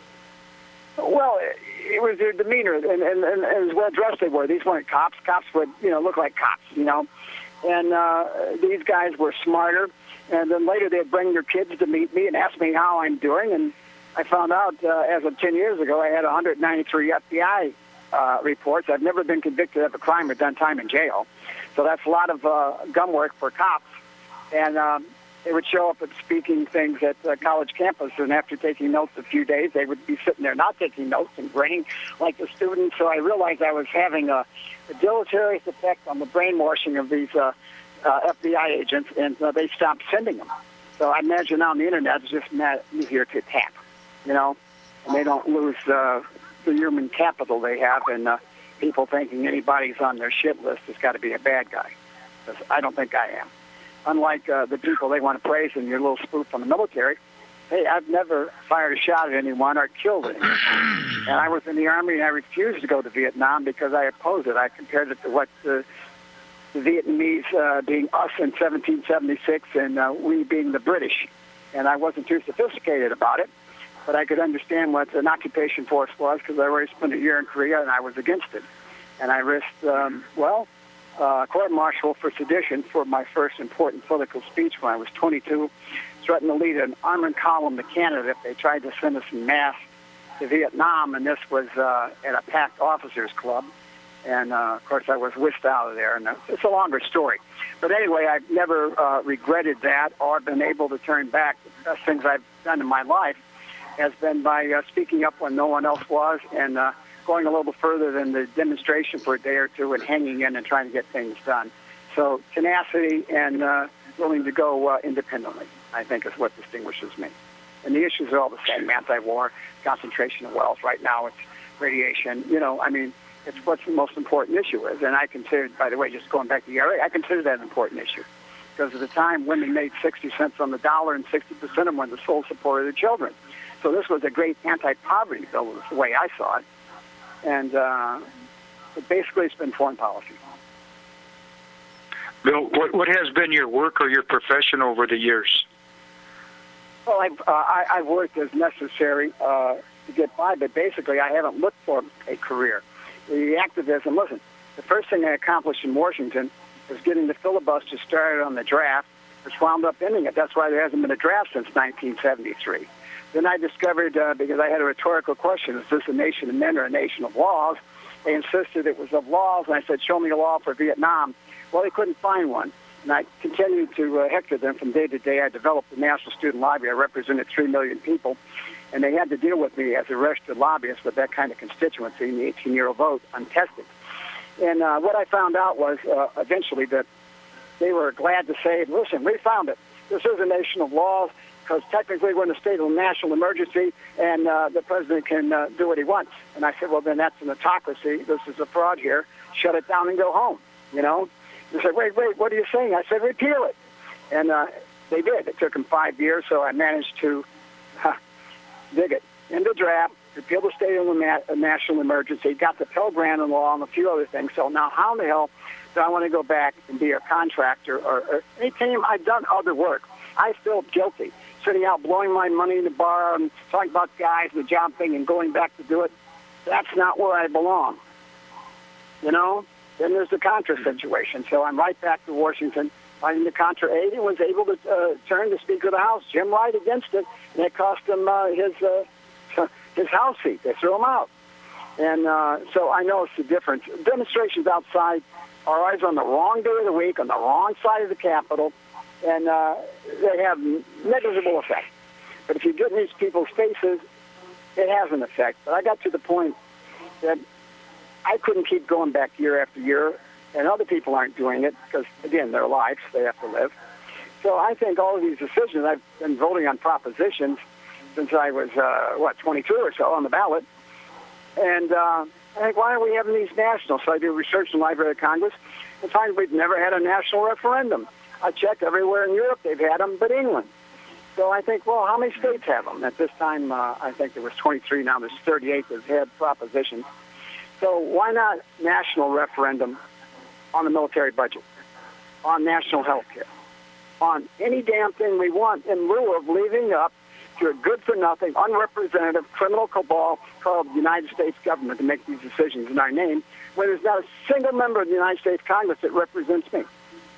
Well, it was their demeanor and, and, and, and as well dressed they were. These weren't cops. Cops would, you know, look like cops, you know. And uh, these guys were smarter. And then later they'd bring their kids to meet me and ask me how I'm doing. And I found out uh, as of ten years ago I had one hundred ninety-three F B I uh, reports. I've never been convicted of a crime or done time in jail. So that's a lot of uh, gum work for cops. And um, they would show up at speaking things at uh, college campus, and after taking notes a few days, they would be sitting there not taking notes and grinning like the students. So I realized I was having a, a deleterious effect on the brainwashing of these uh, uh, F B I agents, and uh, they stopped sending them. So I imagine now on the Internet it's just not easier to tap, you know, and they don't lose uh, the human capital they have, and uh, people thinking anybody's on their shit list has got to be a bad guy. Because I don't think I am. Unlike uh, the people they want to praise in your little spoof on the military, hey, I've never fired a shot at anyone or killed anyone. And I was in the Army, and I refused to go to Vietnam because I opposed it. I compared it to what the, the Vietnamese uh, being us in seventeen seventy-six and uh, we being the British. And I wasn't too sophisticated about it, but I could understand what an occupation force was because I already spent a year in Korea, and I was against it. And I risked, um, well, Uh, court-martial for sedition for my first important political speech when I was twenty-two, threatened to lead an armored column to Canada if they tried to send us en masse to Vietnam, and this was uh, at a packed officers club. And, uh, of course, I was whisked out of there, and it's a longer story. But anyway, I've never uh, regretted that or been able to turn back. The best things I've done in my life has been by uh, speaking up when no one else was, and uh, going a little further than the demonstration for a day or two and hanging in and trying to get things done. So tenacity and uh, willing to go uh, independently, I think, is what distinguishes me. And the issues are all the same: anti-war, concentration of wealth. Right now it's radiation. You know, I mean, it's what's the most important issue is. And I consider, by the way, just going back to the E R A, I consider that an important issue. Because at the time, women made sixty cents on the dollar and sixty percent of them were the sole support of their children. So this was a great anti-poverty bill, is the way I saw it. And uh, but basically, it's been foreign policy. Bill, what, what has been your work or your profession over the years? Well, I've, uh, I, I've worked as necessary uh, to get by, but basically, I haven't looked for a career. The activism, listen, the first thing I accomplished in Washington was getting the filibuster started on the draft, which wound up ending it. That's why there hasn't been a draft since nineteen seventy-three. Then I discovered, uh, because I had a rhetorical question, is this a nation of men or a nation of laws? They insisted it was of laws, and I said, show me a law for Vietnam. Well, they couldn't find one. And I continued to uh, hector them from day to day. I developed the National Student Lobby. I represented three million people, and they had to deal with me as a registered lobbyist with that kind of constituency in the eighteen-year-old vote, untested. And uh, what I found out was uh, eventually that they were glad to say, listen, we found it. This is a nation of laws, because technically we're in a state of national emergency, and uh, the president can uh, do what he wants. And I said, well, then that's an autocracy. This is a fraud here. Shut it down and go home, you know. They said, wait, wait, what are you saying? I said, repeal it. And uh, they did. It took them five years, so I managed to huh, dig it in the draft, repeal the state of a national emergency, got the Pell Grant law and a few other things. So now how in the hell do I want to go back and be a contractor or, or any team? I've done other work. I feel guilty. Sitting out, blowing my money in the bar, and talking about guys and the job thing and going back to do it, that's not where I belong. You know? Then there's the Contra situation. So I'm right back to Washington, fighting the Contra aid, and was able to uh, turn the Speaker of the House, Jim Wright, against it, and it cost him uh, his uh, his House seat. They threw him out. And uh, so I know it's the difference. Demonstrations outside are always on the wrong day of the week, on the wrong side of the Capitol, and uh, they have negligible effect. But if you get in these people's faces, it has an effect. But I got to the point that I couldn't keep going back year after year, and other people aren't doing it because, again, their lives, they have to live. So I think all of these decisions, I've been voting on propositions since I was, uh, what, twenty-two or so on the ballot. And uh, I think, why aren't we having these national? So I do research in the Library of Congress and find we've never had a national referendum. I checked everywhere in Europe, they've had them, but England. So I think, well, how many states have them? At this time, uh, I think there was twenty-three, now there's thirty-eight that had propositions. So why not national referendum on the military budget, on national health care, on any damn thing we want in lieu of leaving up to a good-for-nothing, unrepresentative criminal cabal called the United States government to make these decisions in our name, when there's not a single member of the United States Congress that represents me,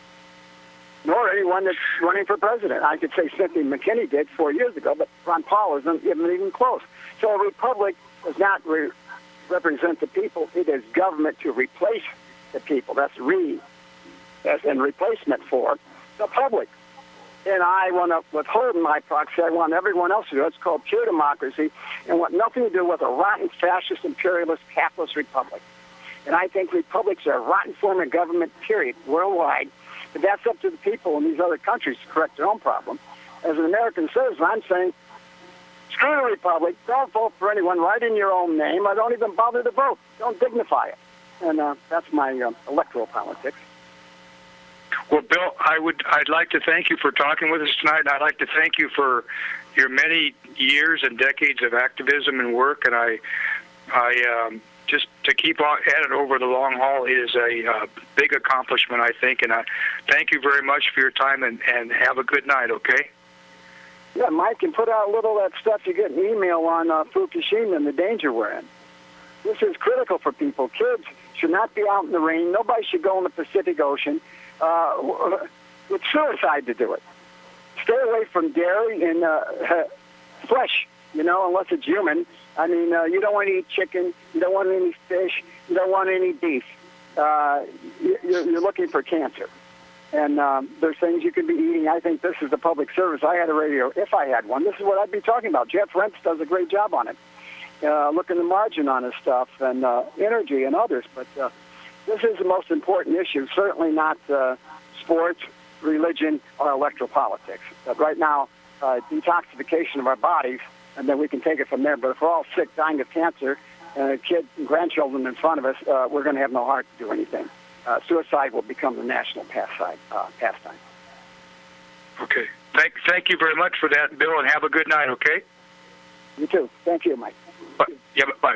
nor anyone that's running for president. I could say Cynthia McKinney did four years ago, but Ron Paul isn't even, even close. So a republic does not re- represent the people. It is government to replace the people. That's re, as in replacement for the public. And I want to withhold my proxy. I want everyone else to do it. It's called pure democracy and want nothing to do with a rotten, fascist, imperialist, capitalist republic. And I think republics are a rotten form of government, period, worldwide. But that's up to the people in these other countries to correct their own problem. As an American citizen, I'm saying, screw the republic. Don't vote for anyone. Write in your own name. I don't even bother to vote. Don't dignify it. And uh, that's my uh, electoral politics. Well, Bill, I would, I'd like to thank you for talking with us tonight. And I'd like to thank you for your many years and decades of activism and work. And I, I um, just to keep on at it over the long haul is a uh, big accomplishment, I think. And I thank you very much for your time, and, and have a good night, okay? Yeah, Mike can put out a little of that stuff you get an email on uh, Fukushima and the danger we're in. This is critical for people. Kids should not be out in the rain. Nobody should go in the Pacific Ocean. Uh, it's suicide to do it. Stay away from dairy and uh, flesh, you know, unless it's human. I mean, uh, you don't want to eat chicken. You don't want any fish. You don't want any beef. Uh, you're, you're looking for cancer. And um, there's things you can be eating. I think this is a public service. I had a radio. If I had one, this is what I'd be talking about. Jeff Rentz does a great job on it. Uh, look in the margin on his stuff, and uh, energy and others. But uh, this is the most important issue, certainly not uh, sports, religion, or electoral politics. But right now, uh, detoxification of our bodies, and then we can take it from there. But if we're all sick, dying of cancer, and a kid and grandchildren in front of us, uh, we're going to have no heart to do anything. Uh, suicide will become the national pastime. Uh, pastime. Okay. Thank, thank you very much for that, Bill, and have a good night, okay? You too. Thank you, Mike. Bye. Yeah, bye.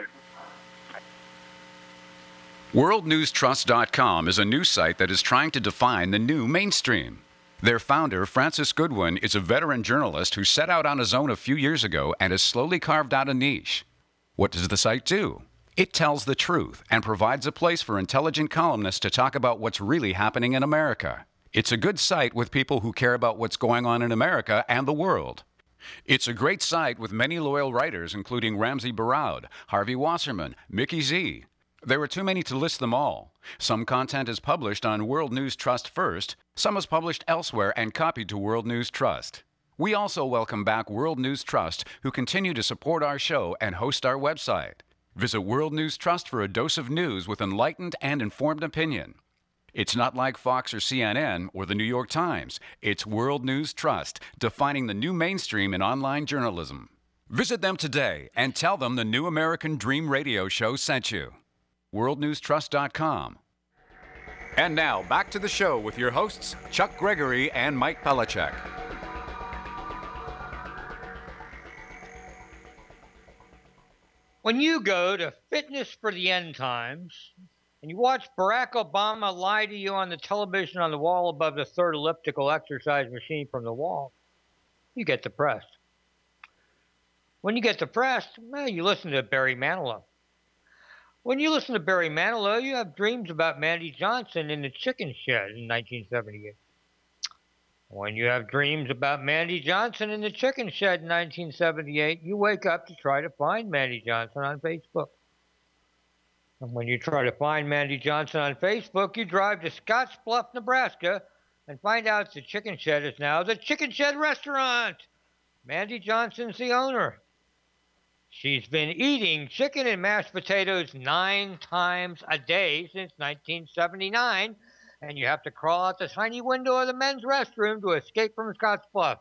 World News Trust dot com is a news site that is trying to define the new mainstream. Their founder, Francis Goodwin, is a veteran journalist who set out on his own a few years ago and has slowly carved out a niche. What does the site do? It tells the truth and provides a place for intelligent columnists to talk about what's really happening in America. It's a good site with people who care about what's going on in America and the world. It's a great site with many loyal writers, including Ramsey Barraud, Harvey Wasserman, Mickey Z. There are too many to list them all. Some content is published on World News Trust first, some is published elsewhere and copied to World News Trust. We also welcome back World News Trust, who continue to support our show and host our website. Visit World News Trust for a dose of news with enlightened and informed opinion. It's not like Fox or C N N or the New York Times. It's World News Trust, defining the new mainstream in online journalism. Visit them today and tell them the New American Dream Radio Show sent you. World News Trust dot com. And now, back to the show with your hosts, Chuck Gregory and Mike Pellichek. When you go to Fitness for the End Times and you watch Barack Obama lie to you on the television on the wall above the third elliptical exercise machine from the wall, you get depressed. When you get depressed, well, you listen to Barry Manilow. When you listen to Barry Manilow, you have dreams about Mandy Johnson in the chicken shed in nineteen seventy-eight. When you have dreams about Mandy Johnson in the chicken shed in nineteen seventy-eight, you wake up to try to find Mandy Johnson on Facebook. And when you try to find Mandy Johnson on Facebook, you drive to Scottsbluff, Nebraska, and find out the Chicken Shed is now the Chicken Shed Restaurant. Mandy Johnson's the owner. She's been eating chicken and mashed potatoes nine times a day since nineteen seventy-nine, and you have to crawl out the tiny window of the men's restroom to escape from Scottsbluff.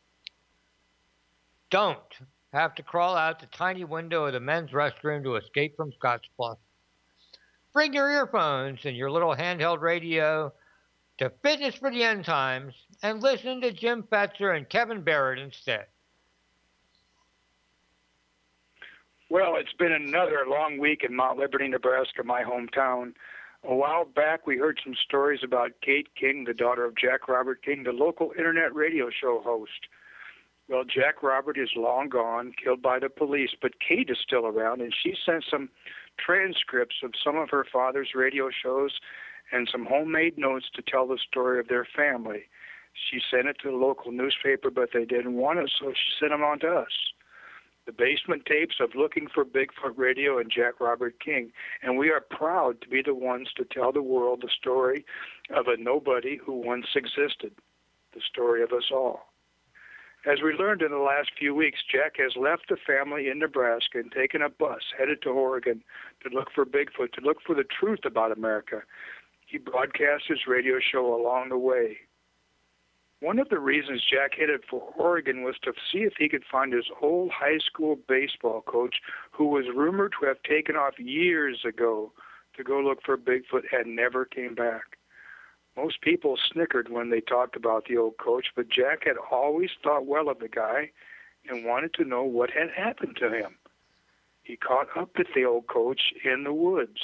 Don't have to crawl out the tiny window of the men's restroom to escape from Scottsbluff. Bring your earphones and your little handheld radio to Fitness for the End Times and listen to Jim Fetzer and Kevin Barrett instead. Well, it's been another long week in Mount Liberty, Nebraska, my hometown. A while back, we heard some stories about Kate King, the daughter of Jack Robert King, the local internet radio show host. Well, Jack Robert is long gone, killed by the police, but Kate is still around, and she sent some transcripts of some of her father's radio shows and some homemade notes to tell the story of their family. She sent it to the local newspaper, but they didn't want it, so she sent them on to us. The basement tapes of Looking for Bigfoot Radio and Jack Robert King, and we are proud to be the ones to tell the world the story of a nobody who once existed, the story of us all. As we learned in the last few weeks, Jack has left the family in Nebraska and taken a bus headed to Oregon to look for Bigfoot, to look for the truth about America. He broadcast his radio show along the way. One of the reasons Jack headed for Oregon was to see if he could find his old high school baseball coach, who was rumored to have taken off years ago to go look for Bigfoot and never came back. Most people snickered when they talked about the old coach, but Jack had always thought well of the guy and wanted to know what had happened to him. He caught up with the old coach in the woods.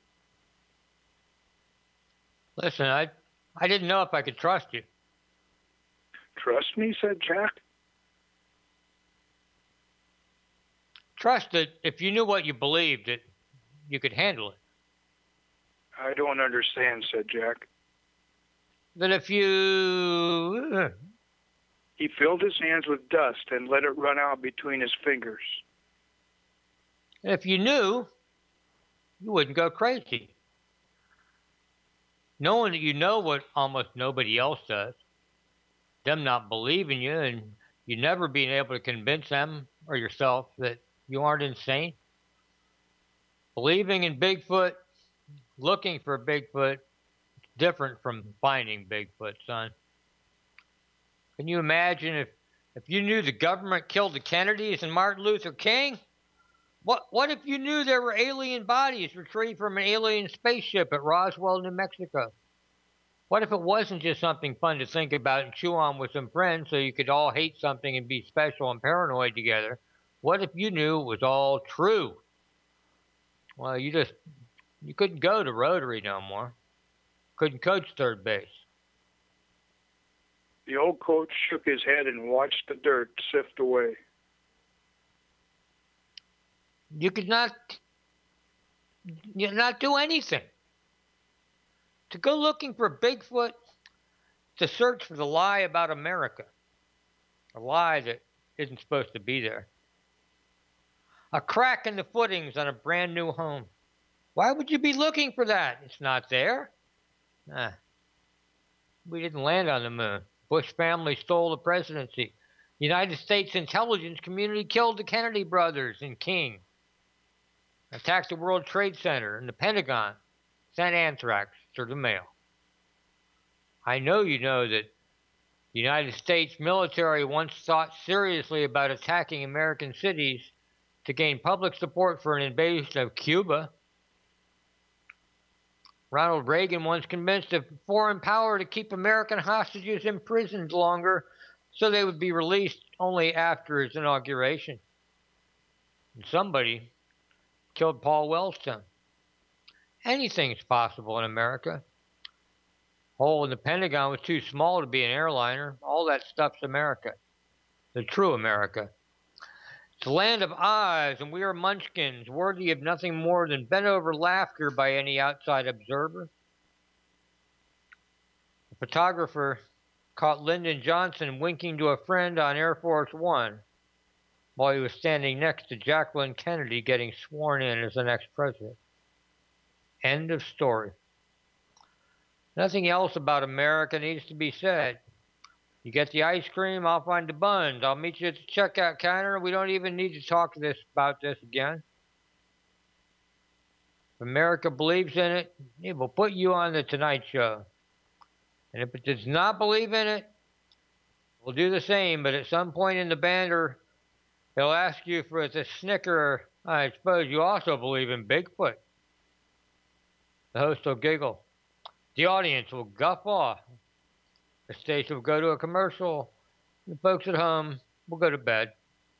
Listen, I, I didn't know if I could trust you. Trust me, said Jack. Trust that if you knew what you believed, that you could handle it. I don't understand, said Jack. That if you... He filled his hands with dust and let it run out between his fingers. If you knew, you wouldn't go crazy. Knowing that you know what almost nobody else does, them not believing you, and you never being able to convince them or yourself that you aren't insane. Believing in Bigfoot, looking for Bigfoot, different from finding Bigfoot, son. Can you imagine if, if you knew the government killed the Kennedys and Martin Luther King? What what if you knew there were alien bodies retrieved from an alien spaceship at Roswell, New Mexico? What if it wasn't just something fun to think about and chew on with some friends so you could all hate something and be special and paranoid together? What if you knew it was all true? Well, you just, you couldn't go to Rotary no more. Couldn't coach third base. The old coach shook his head and watched the dirt sift away. You could not, you not do anything. To go looking for Bigfoot, to search for the lie about America, a lie that isn't supposed to be there. A crack in the footings on a brand new home. Why would you be looking for that? It's not there. Nah. We didn't land on the moon. Bush family stole the presidency. United States intelligence community killed the Kennedy brothers and King. Attacked the World Trade Center and the Pentagon. Sent anthrax through the mail. I know you know that the United States military once thought seriously about attacking American cities to gain public support for an invasion of Cuba. Ronald Reagan once convinced a foreign power to keep American hostages imprisoned longer so they would be released only after his inauguration. And somebody killed Paul Wellstone. Anything's possible in America. Hole in the Pentagon was too small to be an airliner. All that stuff's America. The true America. It's a land of Oz, and we are munchkins, worthy of nothing more than bent-over laughter by any outside observer. A photographer caught Lyndon Johnson winking to a friend on Air Force One while he was standing next to Jacqueline Kennedy getting sworn in as the next president. End of story. Nothing else about America needs to be said. You get the ice cream, I'll find the buns. I'll meet you at the checkout counter. We don't even need to talk this about this again. If America believes in it, it will put you on the Tonight Show. And if it does not believe in it, we'll do the same. But at some point in the banter, he'll ask you for the snicker. I suppose you also believe in Bigfoot. The host will giggle. The audience will guffaw. The station will go to a commercial. The folks at home will go to bed.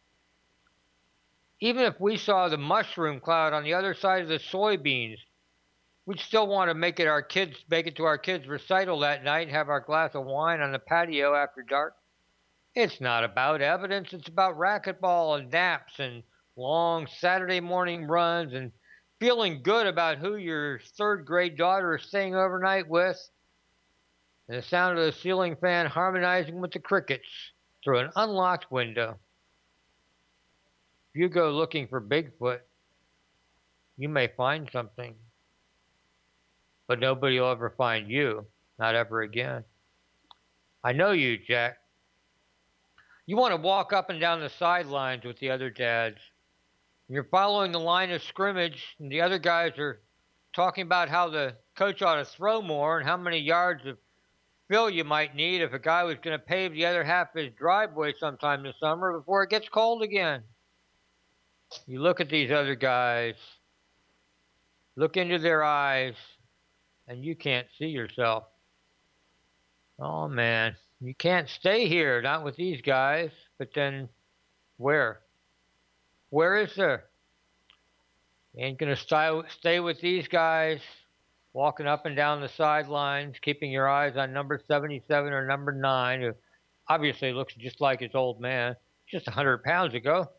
Even if we saw the mushroom cloud on the other side of the soybeans, we'd still want to make it our kids, make it to our kids' recital that night and have our glass of wine on the patio after dark. It's not about evidence. It's about racquetball and naps and long Saturday morning runs and feeling good about who your third grade daughter is staying overnight with, and the sound of the ceiling fan harmonizing with the crickets through an unlocked window. If you go looking for Bigfoot, you may find something, but nobody will ever find you, not ever again. I know you, Jack. You want to walk up and down the sidelines with the other dads. You're following the line of scrimmage, and the other guys are talking about how the coach ought to throw more and how many yards of fill you might need if a guy was going to pave the other half of his driveway sometime this summer before it gets cold again. You look at these other guys, look into their eyes, and you can't see yourself. Oh, man, you can't stay here, not with these guys, but then where? Where is there? You ain't going to stay with these guys, walking up and down the sidelines, keeping your eyes on number seventy-seven or number nine, who obviously looks just like his old man, just one hundred pounds ago.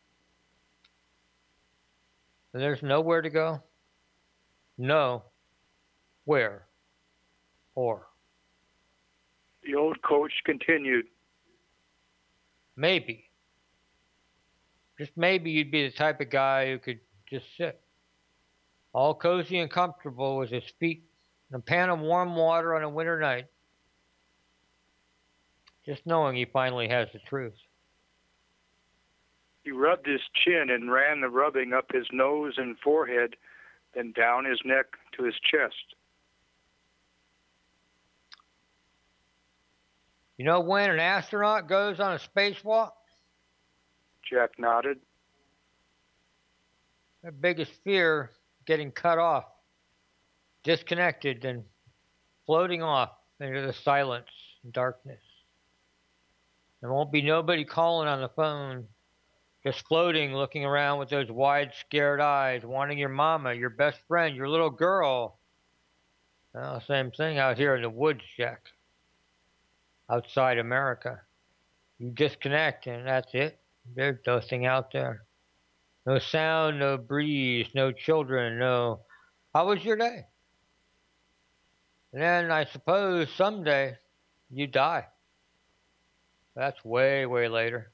And there's nowhere to go? No. Where? Or? The old coach continued. Maybe. Just maybe you'd be the type of guy who could just sit, all cozy and comfortable with his feet in a pan of warm water on a winter night, just knowing he finally has the truth. He rubbed his chin and ran the rubbing up his nose and forehead, then down his neck to his chest. You know when an astronaut goes on a spacewalk? Jack nodded. Their biggest fear, getting cut off, disconnected, and floating off into the silence and darkness. There won't be nobody calling on the phone, just floating, looking around with those wide, scared eyes, wanting your mama, your best friend, your little girl. Well, same thing out here in the woods, Jack. Outside America. You disconnect, and that's it. There's nothing out there. No sound, no breeze, no children, no... How was your day? And then I suppose someday you die. That's way, way later.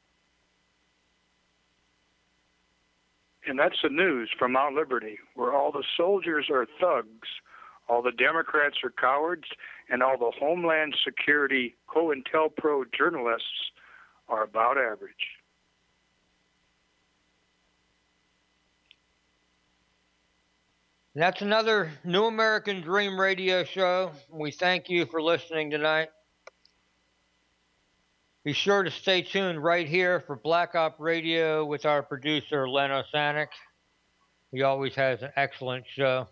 And that's the news from Mount Liberty, where all the soldiers are thugs, all the Democrats are cowards, and all the Homeland Security COINTELPRO journalists are about average. That's another New American Dream radio show. We thank you for listening tonight. Be sure to stay tuned right here for Black Op Radio with our producer, Len Osanic. He always has an excellent show.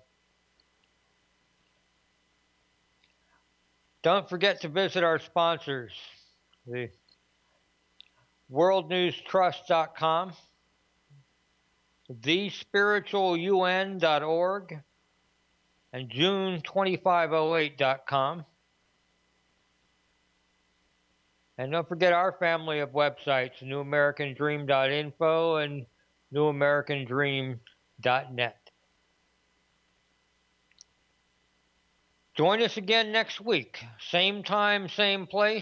Don't forget to visit our sponsors, the world news trust dot com, the spiritual u n dot org, and june twenty-five oh eight dot com. And don't forget our family of websites, new american dream dot info and new american dream dot net. Join us again next week, same time, same place.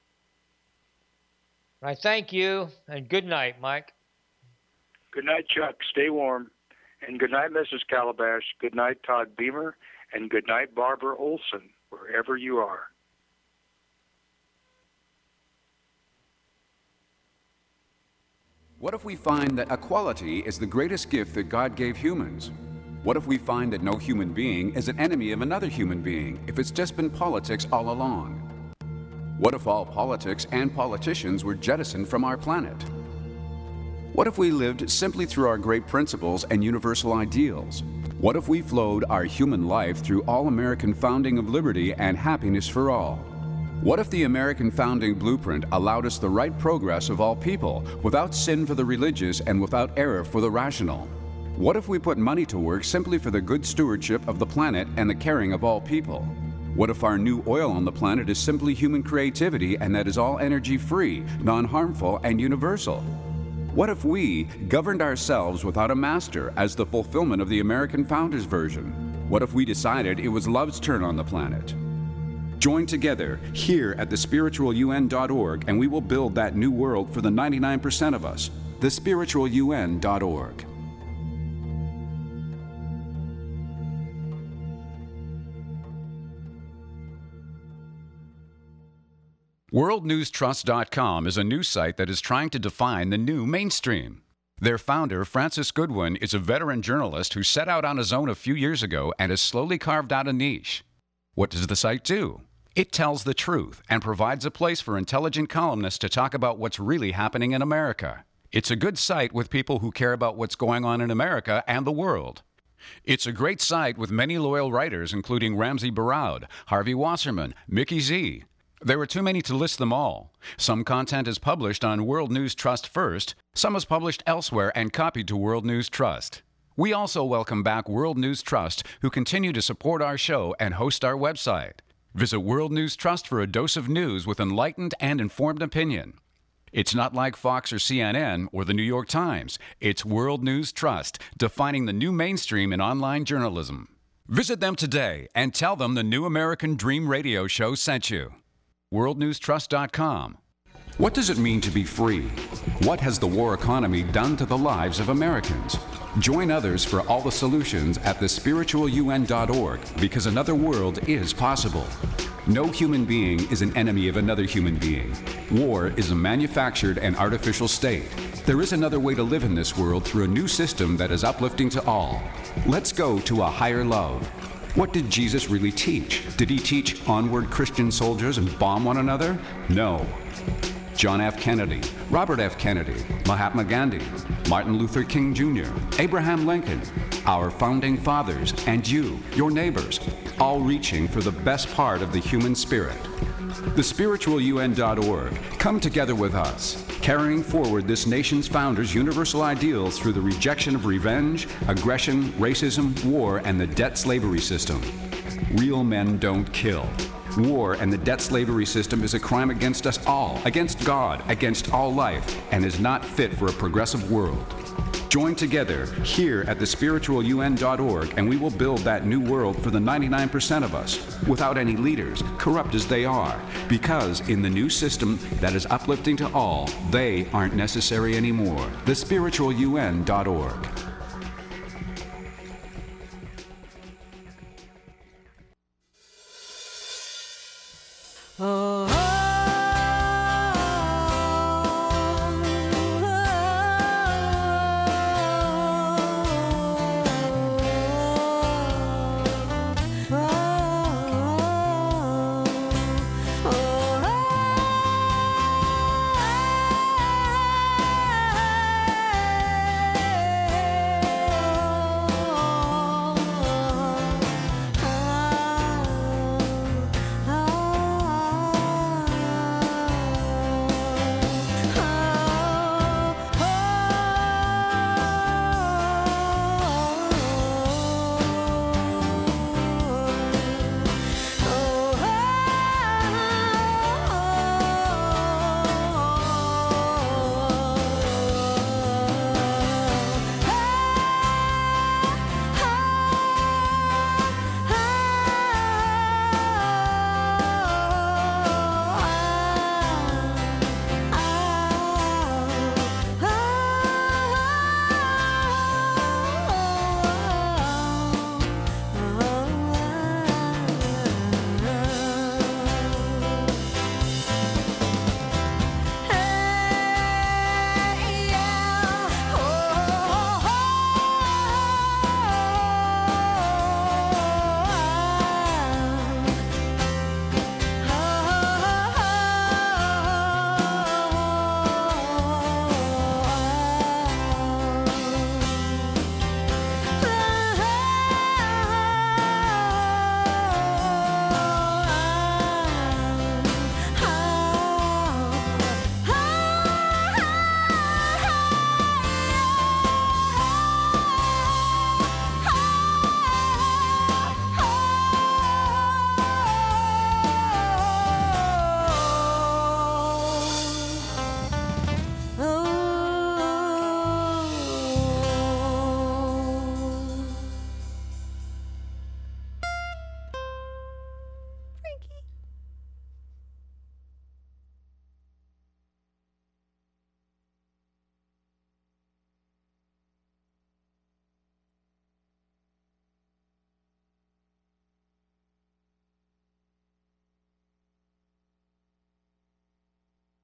I thank you, and good night, Mike. Good night, Chuck. Stay warm. And good night, Missus Calabash. Good night, Todd Beamer. And good night, Barbara Olson, wherever you are. What if we find that equality is the greatest gift that God gave humans? What if we find that no human being is an enemy of another human being if it's just been politics all along? What if all politics and politicians were jettisoned from our planet? What if we lived simply through our great principles and universal ideals? What if we flowed our human life through all-American founding of liberty and happiness for all? What if the American founding blueprint allowed us the right progress of all people, without sin for the religious and without error for the rational? What if we put money to work simply for the good stewardship of the planet and the caring of all people? What if our new oil on the planet is simply human creativity and that is all energy-free, non-harmful, and universal? What if we governed ourselves without a master as the fulfillment of the American Founders version? What if we decided it was love's turn on the planet? Join together here at the spiritual U N dot org and we will build that new world for the ninety-nine percent of us. the spiritual U N dot org. World News Trust dot com is a news site that is trying to define the new mainstream. Their founder, Francis Goodwin, is a veteran journalist who set out on his own a few years ago and has slowly carved out a niche. What does the site do? It tells the truth and provides a place for intelligent columnists to talk about what's really happening in America. It's a good site with people who care about what's going on in America and the world. It's a great site with many loyal writers, including Ramsey Baraud, Harvey Wasserman, Mickey Z. There are too many to list them all. Some content is published on World News Trust first, some is published elsewhere and copied to World News Trust. We also welcome back World News Trust, who continue to support our show and host our website. Visit World News Trust for a dose of news with enlightened and informed opinion. It's not like Fox or C N N or the New York Times. It's World News Trust, defining the new mainstream in online journalism. Visit them today and tell them the New American Dream Radio Show sent you. World News Trust dot com. What does it mean to be free? What has the war economy done to the lives of Americans? Join others for all the solutions at the spiritual U N dot org, because another world is possible. No human being is an enemy of another human being. War is a manufactured and artificial state. There is another way to live in this world through a new system that is uplifting to all. Let's go to a higher love. What did Jesus really teach? Did he teach onward Christian soldiers and bomb one another? No. John F. Kennedy, Robert F. Kennedy, Mahatma Gandhi, Martin Luther King Junior, Abraham Lincoln, our founding fathers, and you, your neighbors, all reaching for the best part of the human spirit. The spiritual U N dot org. Come together with us, carrying forward this nation's founders' universal ideals through the rejection of revenge, aggression, racism, war, and the debt slavery system. Real men don't kill. War and the debt slavery system is a crime against us all, against God, against all life, and is not fit for a progressive world. Join together here at the spiritual U N dot org and we will build that new world for the ninety-nine percent of us, without any leaders, corrupt as they are, because in the new system that is uplifting to all, they aren't necessary anymore. the spiritual U N dot org. Oh.